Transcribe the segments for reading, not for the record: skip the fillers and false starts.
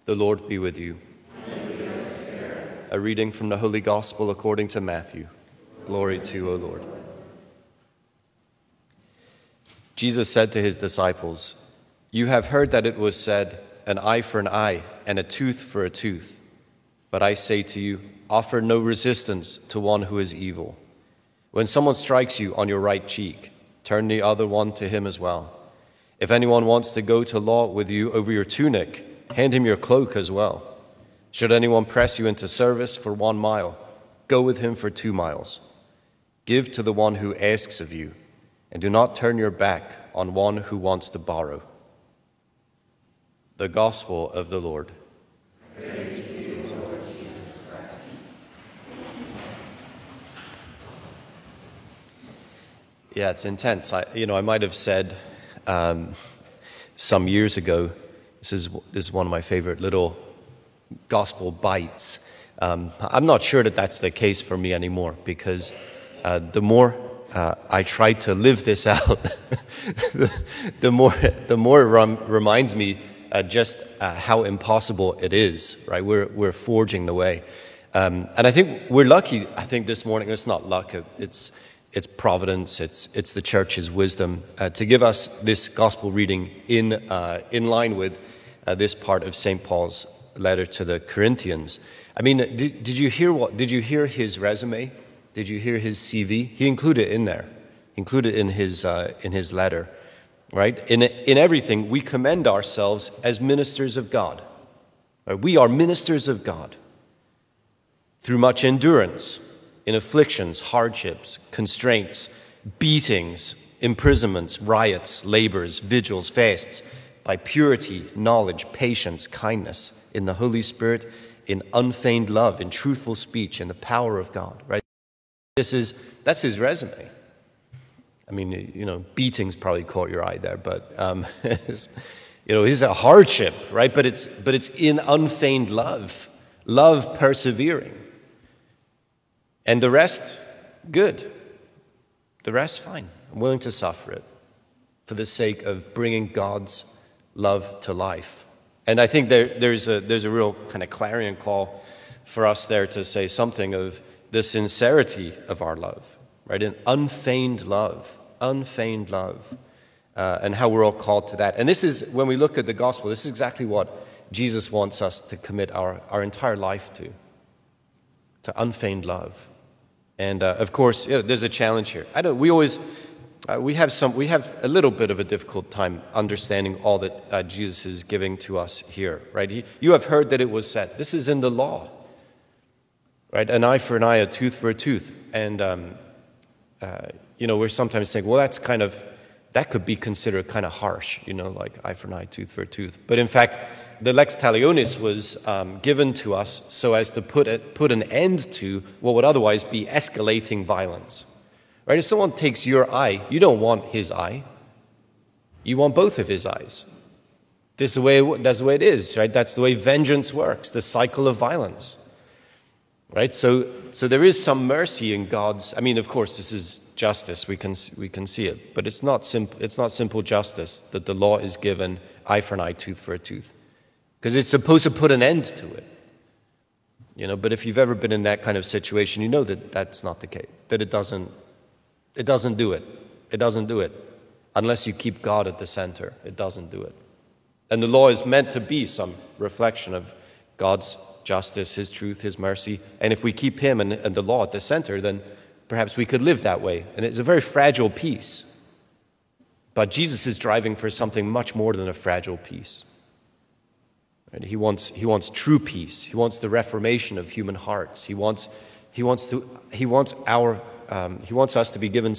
The Lord be with you. And with your spirit. A reading from the Holy Gospel according to Matthew. Glory to you, O Lord. Jesus said to his disciples, "You have heard that it was said, an eye for an eye and a tooth for a tooth. But I say to you, offer no resistance to one who is evil. When someone strikes you on your right cheek, turn the other one to him as well. If anyone wants to go to law with you over your tunic, hand him your cloak as well. Should anyone press you into service for 1 mile, go with him for 2 miles. Give to the one who asks of you, and do not turn your back on one who wants to borrow." The Gospel of the Lord. Praise to you, Lord Jesus Christ. Yeah, it's intense. I might have said some years ago, this is one of my favorite little gospel bites. I'm not sure that that's the case for me anymore, because the more I try to live this out, the more it reminds me just how impossible it is. Right? We're forging the way, and I think we're lucky. I think this morning it's not luck. It's providence. It's the church's wisdom to give us this gospel reading in line with this part of St. Paul's letter to the Corinthians. I mean, did you hear his resume? Did you hear his CV? He included it in there. He included it in his letter, right? In everything, we commend ourselves as ministers of God. Right? We are ministers of God through much endurance in afflictions, hardships, constraints, beatings, imprisonments, riots, labors, vigils, fasts, by purity, knowledge, patience, kindness, in the Holy Spirit, in unfeigned love, in truthful speech, in the power of God, right? That's his resume. I mean, beatings probably caught your eye there, but it's a hardship, right? But it's in unfeigned love persevering, and the rest good, the rest fine. I'm willing to suffer it for the sake of bringing God's love to life. And I think there's a real kind of clarion call for us there to say something of the sincerity of our love, right? An unfeigned love, and how we're all called to that. And this is, when we look at the gospel, this is exactly what Jesus wants us to commit our entire life to unfeigned love. And of course, there's a challenge here. We have a little bit of a difficult time understanding all that Jesus is giving to us here, right? You have heard that it was said. This is in the law. Right, an eye for an eye, a tooth for a tooth, and we're sometimes thinking, well, that could be considered kind of harsh, like eye for an eye, tooth for a tooth. But in fact, the lex talionis was given to us so as to put an end to what would otherwise be escalating violence. Right? If someone takes your eye, you don't want his eye; you want both of his eyes. That's the way it is, right? That's the way vengeance works. The cycle of violence. Right, so there is some mercy in God's. I mean, of course, this is justice. We can see it, but it's not simple justice that the law is given eye for an eye, tooth for a tooth, because it's supposed to put an end to it. But if you've ever been in that kind of situation, you know that that's not the case. That it doesn't do it. It doesn't do it unless you keep God at the center. It doesn't do it, and the law is meant to be some reflection of God's justice, his truth, his mercy. And if we keep him and the law at the center, then perhaps we could live that way. And it's a very fragile peace. But Jesus is driving for something much more than a fragile peace. Right? He wants true peace. He wants the reformation of human hearts. He wants us to be given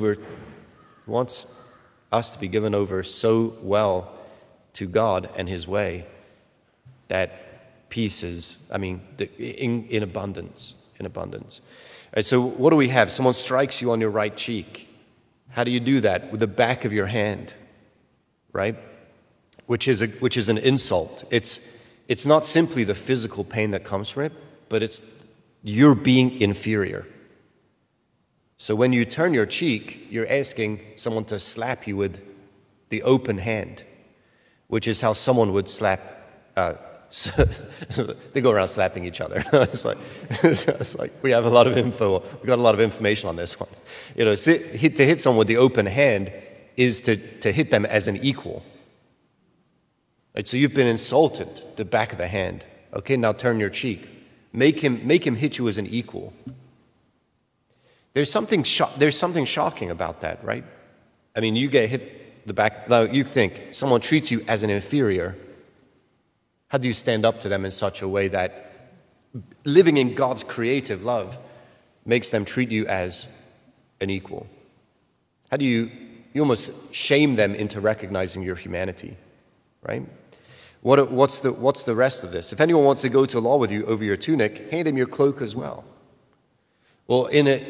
over so well to God and his way that peace is, in abundance. Right, so what do we have? Someone strikes you on your right cheek. How do you do that? With the back of your hand, right? Which is an insult. It's not simply the physical pain that comes from it, but it's you're being inferior. So when you turn your cheek, you're asking someone to slap you with the open hand, which is how someone would slap So they go around slapping each other. It's like we have a lot of info. We got a lot of information on this one. To hit someone with the open hand is to hit them as an equal. Right? So you've been insulted, the back of the hand. Okay, now turn your cheek. Make him hit you as an equal. There's something shocking about that, right? I mean, you get hit the back. Now you think someone treats you as an inferior. How do you stand up to them in such a way that living in God's creative love makes them treat you as an equal? How do you almost shame them into recognizing your humanity, right? What's the rest of this? If anyone wants to go to law with you over your tunic, hand him your cloak as well. Well, in a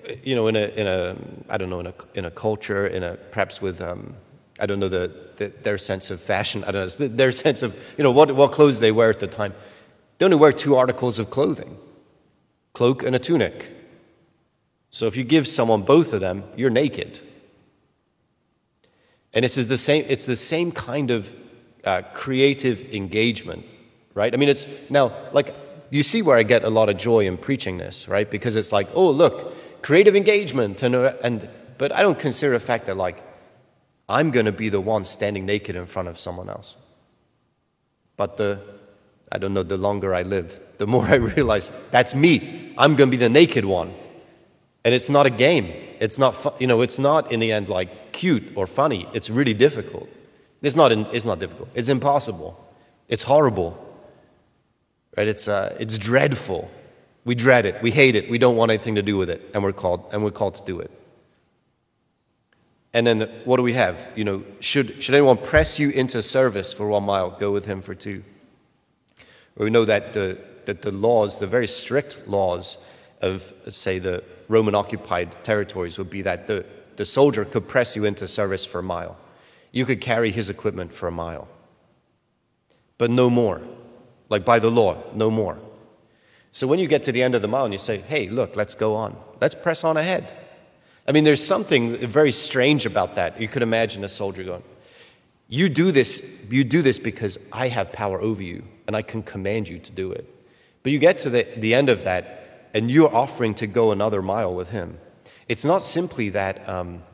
culture, perhaps with I don't know their sense of fashion. I don't know their sense of what clothes they wear at the time. They only wear 2 articles of clothing: cloak and a tunic. So if you give someone both of them, you're naked. And it's the same kind of creative engagement, right? I mean, it's now like you see where I get a lot of joy in preaching this, right? Because it's like, oh look, creative engagement, but I don't consider the fact that like I'm going to be the one standing naked in front of someone else. But the longer I live, the more I realize that's me. I'm going to be the naked one. And it's not a game. It's not it's not in the end like cute or funny. It's really difficult. It's not difficult. It's impossible. It's horrible. Right? It's dreadful. We dread it. We hate it. We don't want anything to do with it. And we're called to do it. And then what do we have? Should anyone press you into service for 1 mile, go with him for 2. We know that the laws, the very strict laws of, say, the Roman occupied territories would be that the soldier could press you into service for 1 mile. You could carry his equipment for 1 mile. But no more. Like by the law, no more. So when you get to the end of the mile and you say, hey, look, let's go on. Let's press on ahead. I mean, there's something very strange about that. You could imagine a soldier going, you do this because I have power over you and I can command you to do it. But you get to the end of that and you're offering to go another mile with him. It's not simply that,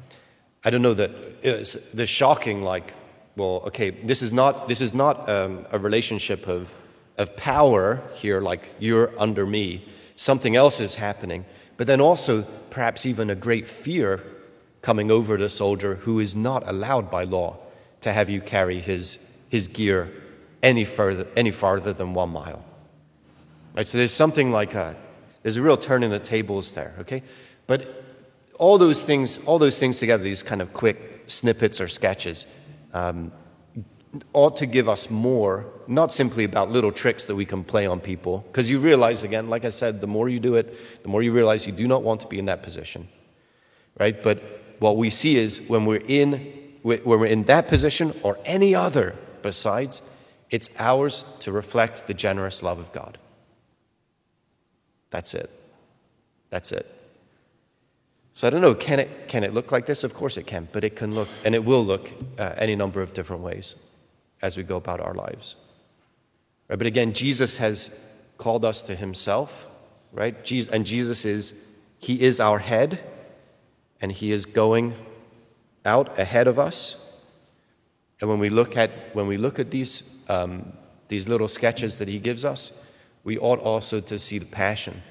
the shocking like, well, okay, this is not a relationship of power here, like you're under me. Something else is happening. But then also perhaps even a great fear coming over the soldier who is not allowed by law to have you carry his gear any farther than 1 mile. Right, so there's something like there's a real turn in the tables there, okay? But all those things together, these kind of quick snippets or sketches, ought to give us more, not simply about little tricks that we can play on people, because you realize, again, like I said, the more you do it, the more you realize you do not want to be in that position, right? But what we see is when we're in that position or any other besides, it's ours to reflect the generous love of God. That's it. That's it. So I don't know, can it look like this? Of course it can, but it can look, and it will look any number of different ways as we go about our lives. Right? But again, Jesus has called us to himself, right? And Jesus he is our head, and he is going out ahead of us. And when we look at these little sketches that he gives us, we ought also to see the passion,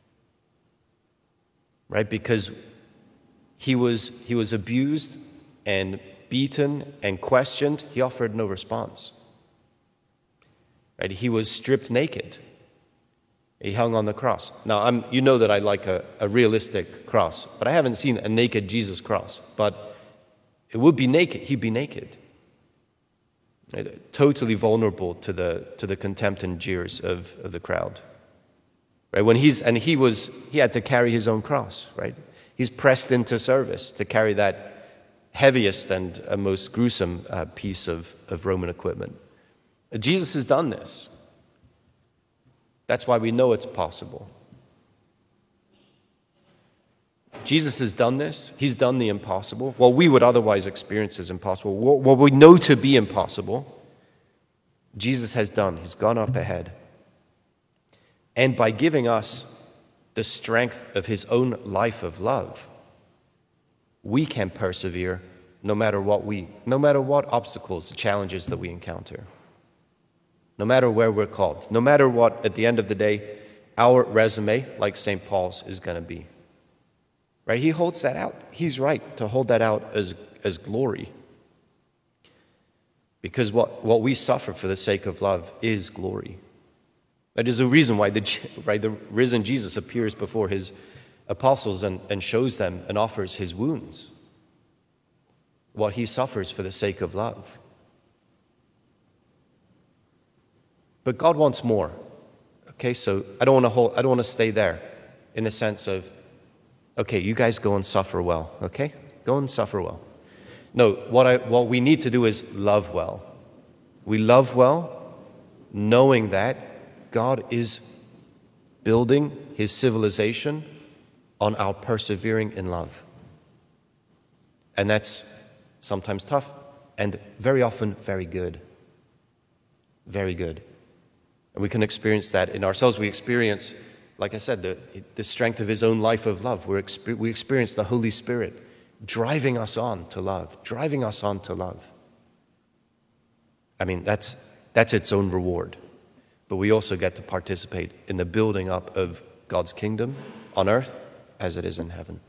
right? Because he was abused and beaten and questioned. He offered no response. Right? He was stripped naked. He hung on the cross. Now, you know that I like a realistic cross, but I haven't seen a naked Jesus cross. But it would be naked. He'd be naked. Right? Totally vulnerable to the contempt and jeers of the crowd. Right? He had to carry his own cross, right? He's pressed into service to carry that heaviest and most gruesome piece of Roman equipment. Jesus has done this. That's why we know it's possible. Jesus has done this. He's done the impossible. What we would otherwise experience as impossible, what we know to be impossible, Jesus has done. He's gone up ahead. And by giving us the strength of his own life of love, we can persevere no matter what obstacles, challenges that we encounter. No matter where we're called, no matter what, at the end of the day, our resume, like St. Paul's, is going to be. Right? He holds that out. He's right to hold that out as glory. Because what we suffer for the sake of love is glory. That is the reason why the risen Jesus appears before his apostles and shows them and offers his wounds. What he suffers for the sake of love. But God wants more. Okay, so I don't want to stay there in the sense of, okay, you guys go and suffer well, okay? Go and suffer well. No, what we need to do is love well. We love well, knowing that God is building his civilization on our persevering in love. And that's sometimes tough and very often very good. Very good. And we can experience that in ourselves. We experience, like I said, the strength of his own life of love. We experience the Holy Spirit driving us on to love, driving us on to love. I mean, that's its own reward. But we also get to participate in the building up of God's kingdom on earth as it is in heaven.